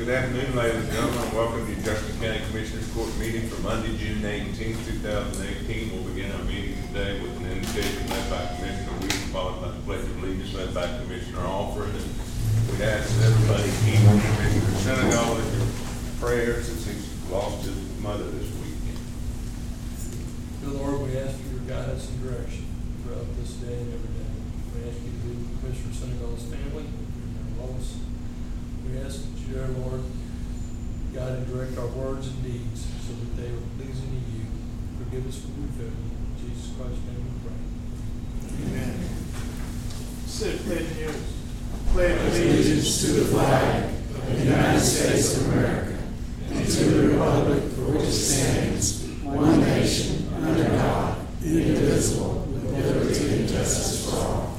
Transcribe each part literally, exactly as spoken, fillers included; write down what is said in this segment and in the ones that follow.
Good afternoon, ladies and gentlemen, and welcome to the Jefferson County Commissioners Court meeting for Monday, June eighteenth, two thousand eighteen. We'll begin our meeting today with an invocation led by Commissioner Weed, followed by the pledge of allegiance led by Commissioner Alford. And we'd ask that everybody keep Commissioner Senegal in your prayers since he's lost his mother this weekend. Dear Lord, we ask for your guidance and direction throughout this day and every day. We ask you to be with Commissioner Senegal's family and Lois. We ask that you, dear Lord, guide and direct our words and deeds so that they are pleasing to you. Forgive us for we fail. In Jesus Christ's name we pray. Amen. Sit, pledge yours. Pledge allegiance to the flag of the United States of America and to the republic for which it stands, one nation, under God, indivisible, with liberty and justice for all.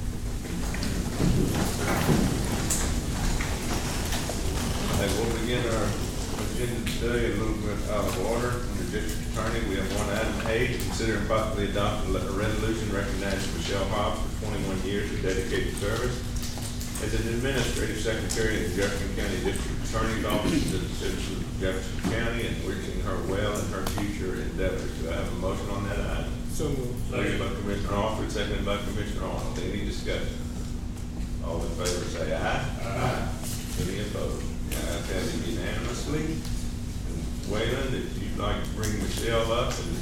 We'll begin our agenda today a little bit out of order. Under District Attorney, we have one item A, to consider and possibly adopt a resolution recognizing Michelle Hobbs for twenty-one years of dedicated service as an administrative secretary in the Jefferson County District Attorney's Office to the citizens of Jefferson County and wishing her well in her future endeavors. Do I have a motion on that item? So moved. Motion by Commissioner Alford, seconded by Commissioner Arnold. Any discussion? All in favor say aye. Aye. Any opposed? Ayes have it unanimously. Wayland, if you'd like to bring Michelle up, and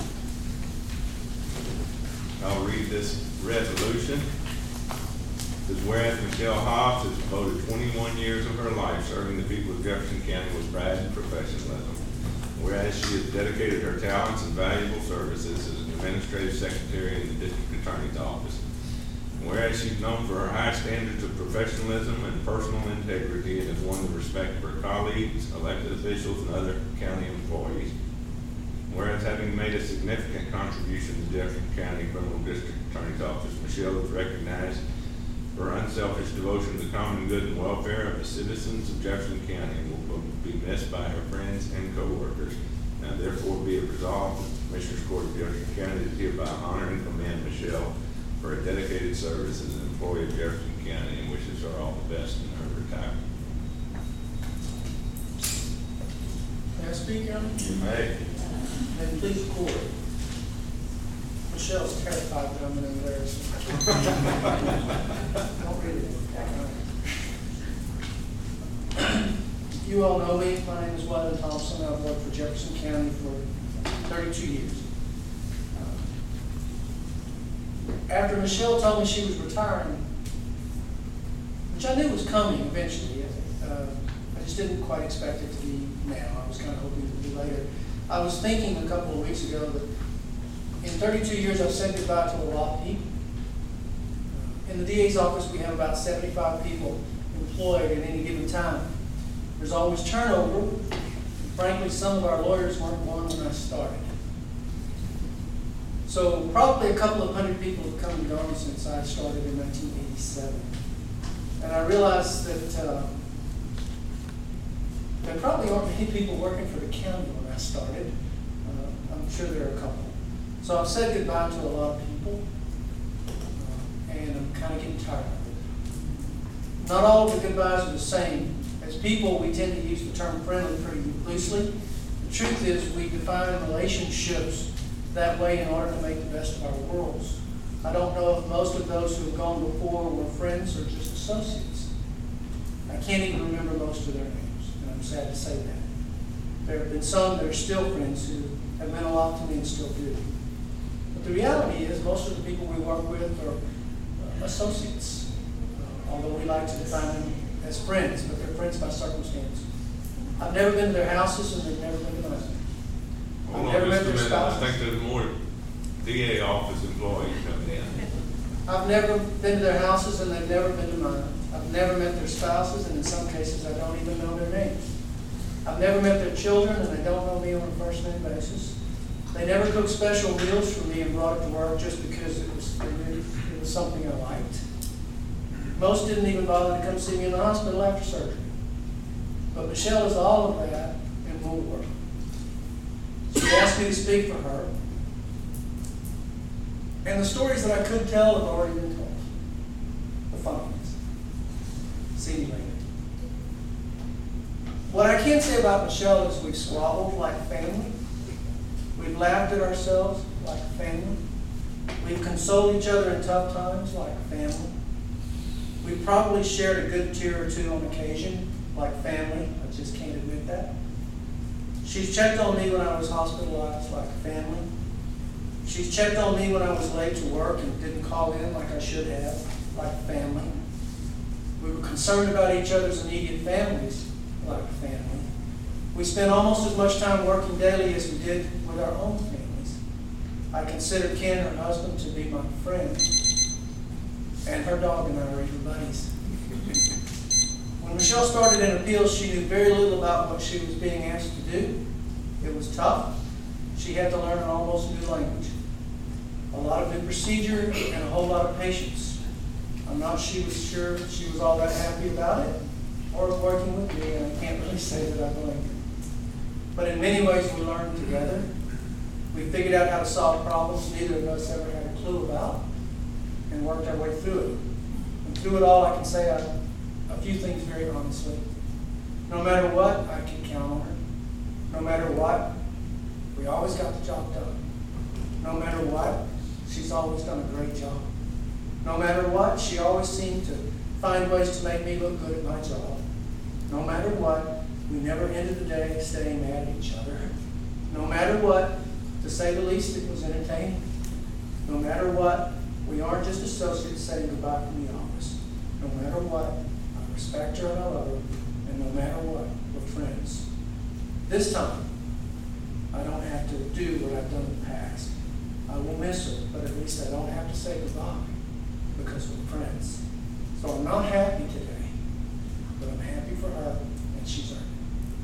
I'll read this resolution. It says, whereas Michelle Hobbs has devoted twenty-one years of her life serving the people of Jefferson County with pride and professionalism. Whereas she has dedicated her talents and valuable services as an administrative secretary in the district attorney's office. Whereas she's known for her high standards of professionalism and personal integrity and has won the respect of her colleagues, elected officials, and other county employees. Whereas having made a significant contribution to Jefferson County Criminal District Attorney's Office, Michelle is recognized for her unselfish devotion to the common good and welfare of the citizens of Jefferson County and will be missed by her friends and co-workers. Now therefore be it resolved that the Commissioners Court of Jefferson County is hereby honor and commend Michelle for her dedicated service as an employee of Jefferson County and wishes her all the best in her retirement. May I speak, Your Honor? You may. And please record. Michelle's terrified that I'm going to embarrass her. Don't read it. You all know me. My name is Wayland Thompson. I've worked for Jefferson County for thirty-two years. After Michelle told me she was retiring, which I knew was coming eventually, uh, I just didn't quite expect it to be now. I was kind of hoping it would be later. I was thinking a couple of weeks ago that in thirty-two years I've said goodbye to a lot of people. In the D A's office we have about seventy-five people employed at any given time. There's always turnover. Frankly, some of our lawyers weren't born when I started. So probably a couple of hundred people have come and gone since I started in nineteen eighty-seven. And I realized that uh, there probably aren't many people working for the county when I started. Uh, I'm sure there are a couple. So I've said goodbye to a lot of people, uh, and I'm kind of getting tired of it. Not all of the goodbyes are the same. As people, we tend to use the term friendly pretty loosely. The truth is we define relationships that way in order to make the best of our worlds. I don't know if most of those who have gone before were friends or just associates. I can't even remember most of their names, and I'm sad to say that. There have been some that are still friends who have meant a lot to me and still do. But the reality is most of the people we work with are uh, associates, uh, although we like to define them as friends, but they're friends by circumstance. I've never been to their houses and they've never been to mine. Hold on just a minute. I think there's more D A office employees coming in. I've never been to their houses and they've never been to mine. I've never met their spouses, and in some cases I don't even know their names. I've never met their children, and they don't know me on a first name basis. They never cooked special meals for me and brought it to work just because it was, it was something I liked. Most didn't even bother to come see me in the hospital after surgery. But Michelle is all of that and more. She asked me to speak for her. And the stories that I could tell have already been told. The fun ones. See you later. What I can say about Michelle is we've squabbled like family. We've laughed at ourselves like family. We've consoled each other in tough times like family. We've probably shared a good tear or two on occasion like family. I just can't admit that. She's checked on me when I was hospitalized like family. She's checked on me when I was late to work and didn't call in like I should have, like family. We were concerned about each other's immediate families like family. We spent almost as much time working daily as we did with our own families. I consider Ken, her husband, to be my friend, and her dog and I are even buddies. When Michelle started in appeals, she knew very little about what she was being asked to do. It was tough. She had to learn an almost new language, a lot of new procedure, and a whole lot of patience. I'm not she was sure she was all that happy about it, or working with me, and I can't really say that I blame her. But in many ways, we learned together. We figured out how to solve problems neither of us ever had a clue about, and worked our way through it. And through it all, I can say I, a few things very honestly. No matter what, I can count on her. No matter what, we always got the job done. No matter what, she's always done a great job. No matter what, she always seemed to find ways to make me look good at my job. No matter what, we never ended the day staying mad at each other. No matter what, to say the least, it was entertaining. No matter what, we aren't just associates saying goodbye from the office. No matter what, I respect her and I love her, and no matter what, we're friends. This time, I don't have to do what I've done in the past. I will miss her, but at least I don't have to say goodbye because we're friends. So I'm not happy today, but I'm happy for her, and she's earned it.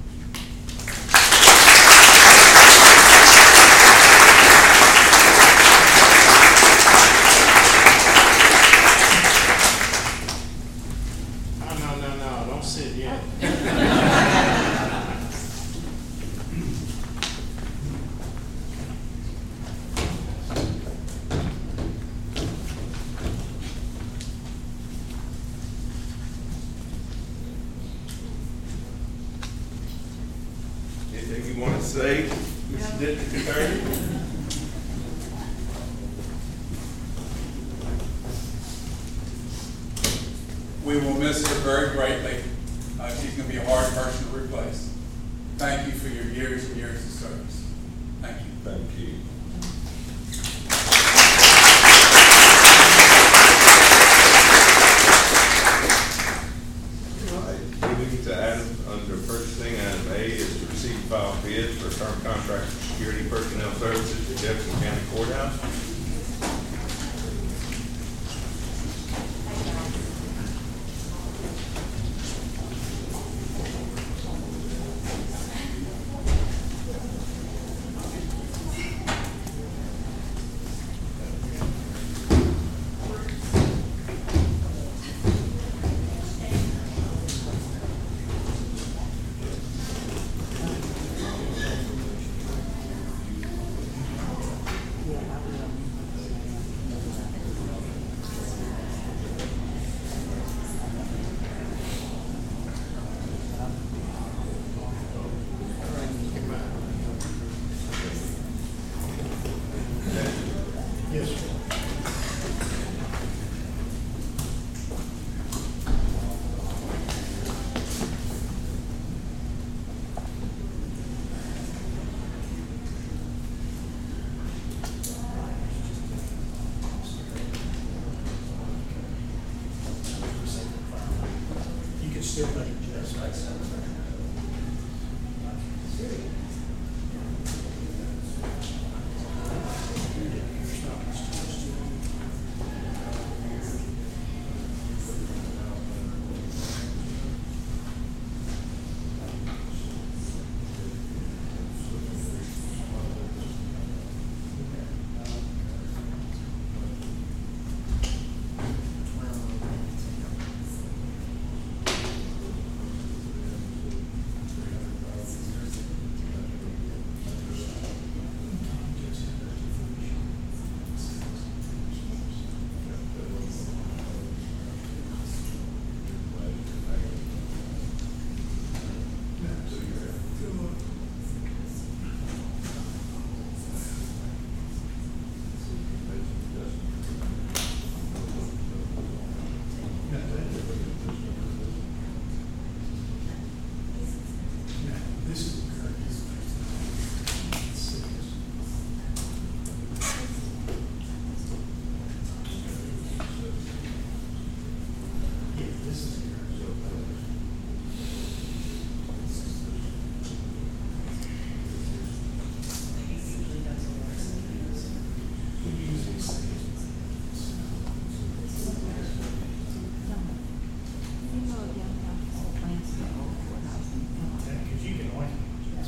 No, no, no, no, don't sit yet. Anything you want to say, Mister District Attorney? We will miss her very greatly. Uh, she's going to be a hard person to replace. Thank you for your years and years of service. Thank you. Thank you. All right, moving to item under purchasing, item A is to receive and file bids for term contract for security personnel services for Jefferson County Courthouse. Yes, sir. You can still make adjustments. Because you can like.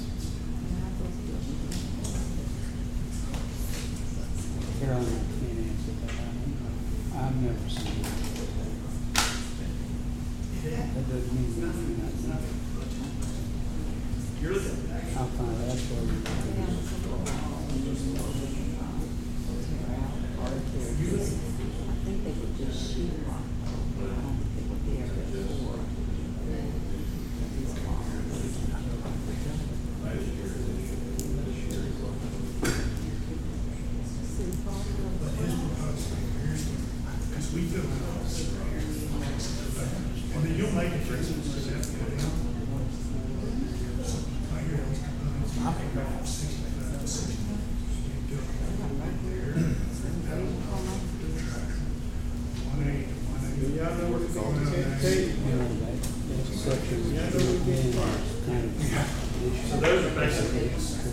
Carolyn can't answer that. I don't know. I've never seen it. That doesn't mean nothing. You're looking at. I'll find out for you. I think they would just shoot rock. I don't think they would be able to afford. Because we feel. I mean, you'll make a difference. I hear those components. I think about sixty-five, sixty. One eighty, one eighty. Y'all know where it's going on now? You know, that, that section is kind of. So those are basically.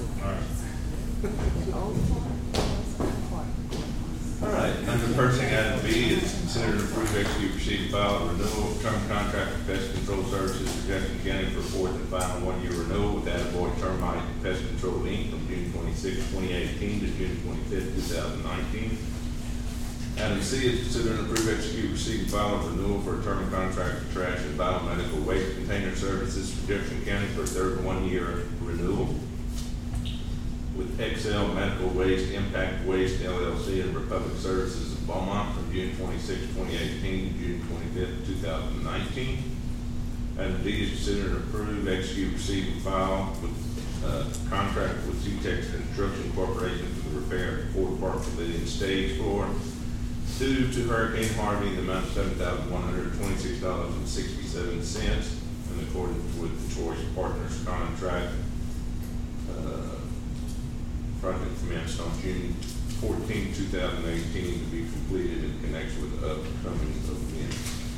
All right, under purchasing item B is consider and approve, execute, receive, file a renewal of term contract with Pest Control Services for Jefferson County for a fourth and final one-year renewal with Attaboy Termite and Pest Control Incorporated from June twenty-sixth, twenty eighteen to June twenty-fifth, two thousand nineteen. Item C is consider and approve, execute, receive, file a renewal for a term contract for trash and biomedical waste container services for Jefferson County for a third one-year renewal with X L Medical Waste, Impact Waste, L L C, and Republic Services of Beaumont from June twenty-sixth, twenty eighteen to June twenty-fifth, two thousand nineteen. Item D is consider and approve, execute, receive, and file with uh, contract with C-Tex Construction Corporation for the repair of Ford Park Pavilion stage floor due to Hurricane Harvey in the amount of seven thousand one hundred twenty-six dollars and sixty-seven cents in accordance with the Choice Partners contract. Uh, Project commenced on June fourteenth, two thousand eighteen, to be completed in connection with the upcoming event.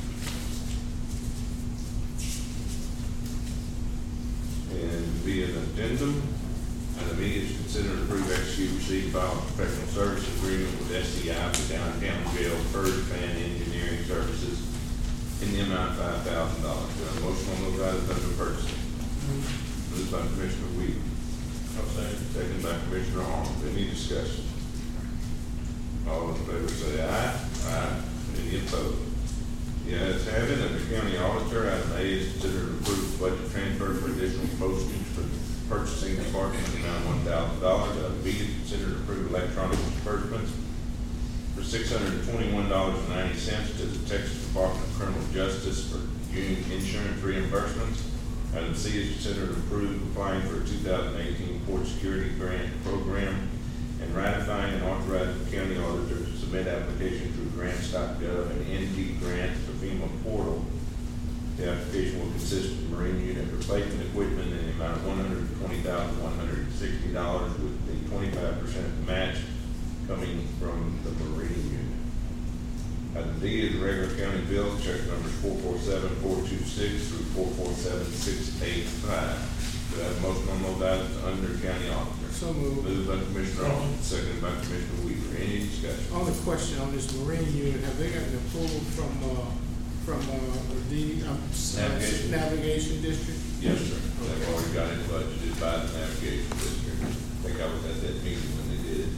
And via an addendum, item E is consider and approve, execute, receive, file a professional service agreement with S C I for downtown jail purge fan engineering services in the amount of five thousand dollars. Do I have a motion on those items under purchasing? Moved by Commissioner Weaver. Second by Commissioner Arnold. Any discussion? All in favor say aye. Aye. Any opposed? The ayes have it. Under County Auditor, item A is considered an approved budget transfer for additional postage for the purchasing department in the amount of one thousand dollars. Item B is considered approved electronic disbursements for six hundred and twenty-one dollars and ninety cents to the Texas Department of Criminal Justice for June insurance reimbursements. Item C is considered approved applying for a two thousand eighteen Port Security Grant Program and ratifying and authorizing the county auditor to submit application through grants dot gov and N T Grants to FEMA portal. The application will consist of marine unit replacement equipment in the amount of one hundred twenty thousand one hundred sixty dollars with the twenty-five percent match coming from the marine unit. Item D is the regular county bills, check numbers four four seven, four two six through four four seven, six eight five. Do I have a motion on those items under county auditor? So moved. Moved by Commissioner Arnold, seconded by Commissioner Weaver. Any discussion? On the question on this marine unit, have they gotten approval from, uh, from, uh, the, um, Navigation. navigation district? Yes, sir. They've already got it budgeted by the navigation district. I think I was at that meeting when they did it.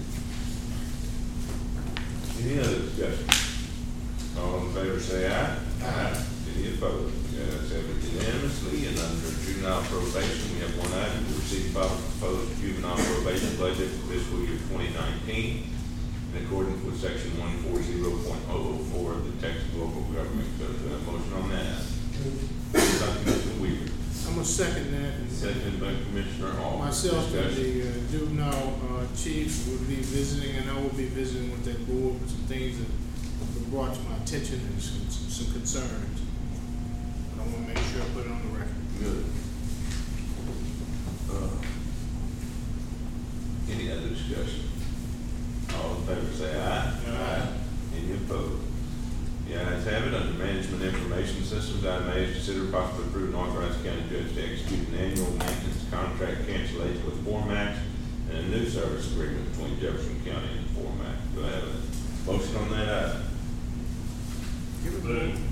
Any other discussion? All in favor say aye. Aye. Any opposed? The ayes have it unanimously. And under juvenile probation, we have one item to receive file proposed juvenile probation budget for fiscal year twenty nineteen in accordance with section one forty point oh oh four of the Texas Local Government Code. Do I have a motion on that? Moved by Commissioner Weaver. I'm gonna second that. and- Seconded by Commissioner Hall. Myself and Discussion. the uh, juvenile, uh, chief will be visiting, and I will be visiting with that board with some things that were brought to my attention and some, some concerns. I wanna make sure I put it on the record. Good. Uh, Any other discussion? All in favor say aye. Aye. Any opposed? The ayes have it. Under management Management Information Systems. Item A is consider possibly approve and authorize the county judge to execute an annual maintenance contract cancellation with Formax and a new service agreement between Jefferson County and Formax. Do I have a motion on that item? Move.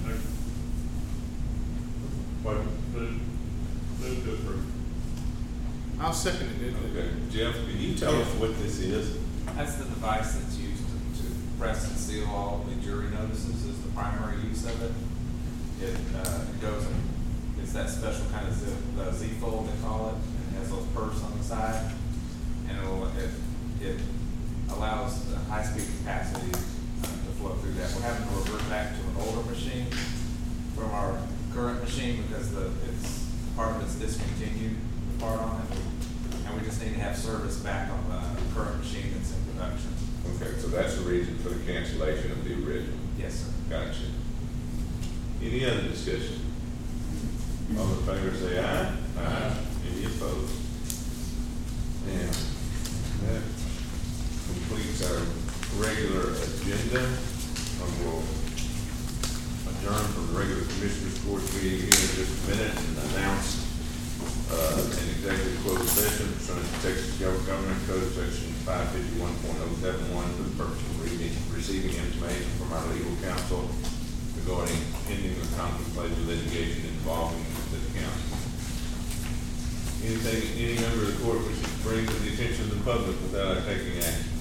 What? Move. Move to approve. I'll second it. Okay, Jeff, can you tell us what this is? That's the device that's used to, to press and seal all the jury notices is the primary use of it. It, uh, it goes in, it's that special kind of zip, the Z fold they call it, and it has those perks on the side. And it'll, it, it allows the high speed capacity uh, to flow through that. We're having to revert back to an older machine from our current machine because the, it's, part of it's discontinued, the part on it. And we just need to have service back on the current machine that's in production. Okay, so that's the reason for the cancellation of the original. Yes, sir. Gotcha. Any other discussion? All in favor say aye. Aye. Any opposed? And that completes our regular agenda. And we'll adjourn from the regular commissioners court meeting here in just a minute and announce uh, an executive closed session pursuant to Texas Government Code section five fifty-one point oh seven one for the purpose of reading, receiving information from our legal counsel regarding pending or contemplated litigation involving the county. Anything, any member of the court wishes to bring to the attention of the public without our taking action?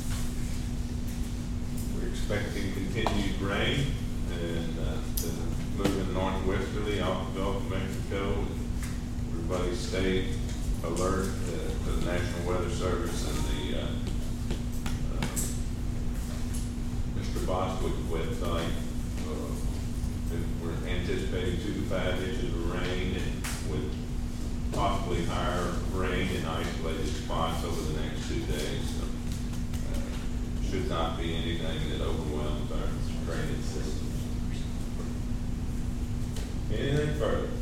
We're expecting continued rain and uh, moving northwesterly off the Gulf of Mexico. Everybody stay alert uh, to the National Weather Service and the uh, uh, Mister Boswick website. Uh, we're anticipating two to five inches of rain and with possibly higher rain in isolated spots over the next two days. So, uh, should not be anything that overwhelms our drainage systems. Anything further?